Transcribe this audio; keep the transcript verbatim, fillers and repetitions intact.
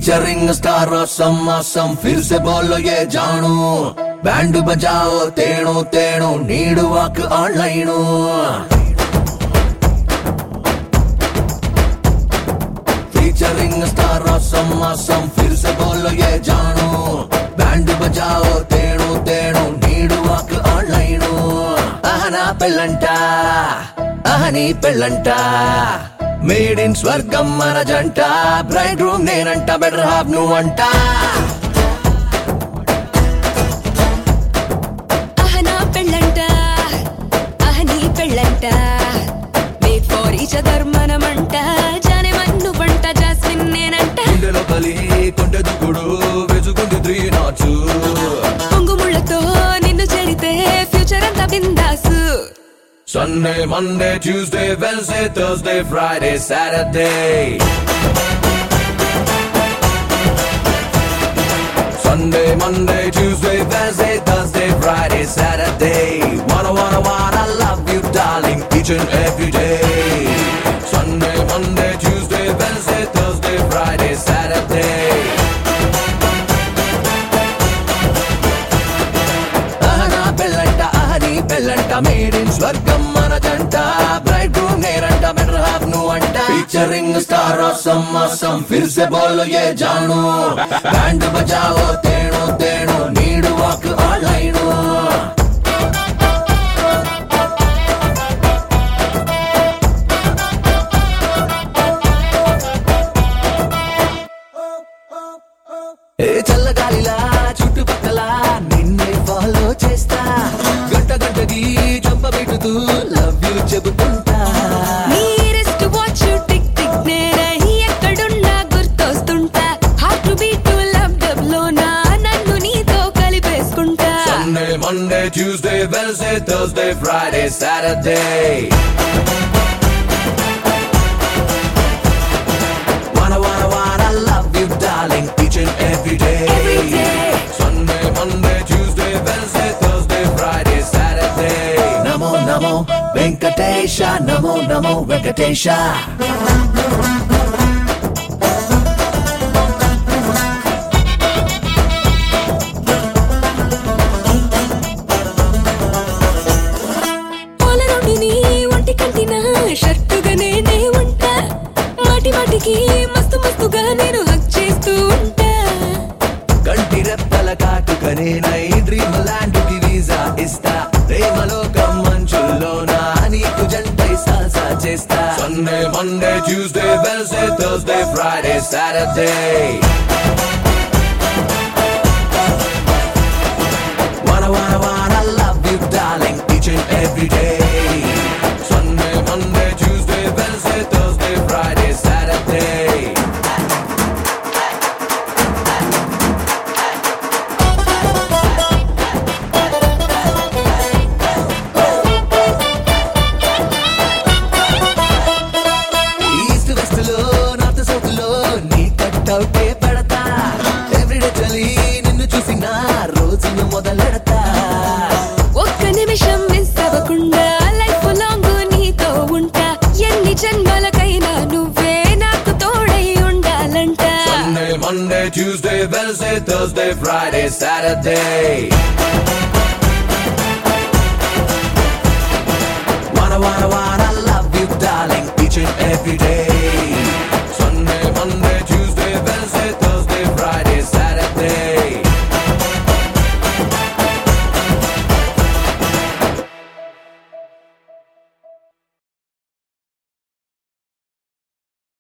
Featuring star awesome awesome फिर से बोलो ये जानू बैंड बजाओ तेणु तेणु need walk online featuring star awesome awesome फिर से बोलो ये जानू बैंड बजाओ तेणु तेणु नीड वाक ऑनलाइन आहना पेल्लंटा आहनी पेल्लंटा మేడ్ ఇన్ స్వర్గం మన జంట బ్రైడ్ రూమ్ నేనంట బెటర్ హాఫ్ నువ్వంట అహనా పెళ్ళంట అహనీ పెళ్ళంట మేడ్ ఫర్ ఈచ్ అదర్ మనమంట జానే మన్ను పంట జాస్మిన్ నేనంట గుండెలో కలి కొంటె దుకుడు వెజుకుంది త్రీ నాట్స్ పొంగుముళ్ళతో నిన్ను చేరితే ఫ్యూచర్ అంతా బిందాసు Sunday, Monday, Tuesday, Wednesday, Thursday, Friday, Saturday. Sunday, Monday, Tuesday, Wednesday, Thursday, Friday, Saturday. Wanna, wanna, wanna love you, darling, each and every day. Sunday, Monday, Tuesday, Wednesday, Thursday, Friday, Saturday. పెళ్ళంట made in స్వర్గం మన జంట bridegroom నేనంట better half నువ్వంట featuring star awesome awesome फिर से बोलो ये जानू बैंड बजाओ तेणु तेणु नीड वाक ऑनलाइन ఏ చల్లగాలిలా చుట్టుపక్కల నిన్నే ఫాలో చేస్తా గంట గంటకి చంప పెట్టుతూ లవ్ యూ చెబుతుంటా నీ రెస్ట్ వాచ్ టిక్ టిక్ నేరై ఎక్కడున్నా గుర్తొస్తుంటా heart to beat to love dub లోనా నన్ను నీతో కలిపేసుకుంటా Sunday, Monday, Tuesday, Wednesday, Thursday, Friday, Saturday. Wanna, wanna, wanna love you, darling, each and every day. Every day. Sunday, Monday, Tuesday, Wednesday, Thursday, Friday, Saturday. Namo, namo, Venkatesha, namo, namo, Venkatesha. పోలరోడిని ఒంటి కంటిన షర్టుగా నేనే ఉంటా మాటి మాటికి మస్తు మస్తుగా నేను హక్ చేస్తూ ఉంటా కంటి రెప్పల కాటుకనే నై డ్రీమ్ ల్యాండ్ కి వీసా ఇస్తా ప్రేమలోకం మంచుల్లోనా నీకు జంటై సాల్సా చేస్తా Sunday, Monday, Tuesday, Wednesday, Thursday, Friday, Saturday. Wanna, wanna, wanna love you, darling, each and every day. Sunday, Monday, Tuesday, Wednesday, Thursday, Friday, Saturday. East west లో నార్త్ సౌత్ లో నీ కట్అవుటే పడతా ఎవ్రీడే చలి నిన్ను చూసిన రోజును మొదలెడతా ఒక్క నిమిషం మిస్ అవ్వకుండా లైఫ్ లాంగ్ నీతో ఉంటా ఎన్ని జన్మలకైనా నువ్వే నాకు తోడై ఉండాలంట Sunday, Monday, Tuesday, Wednesday, Thursday, Friday, Saturday. Wanna, wanna, wanna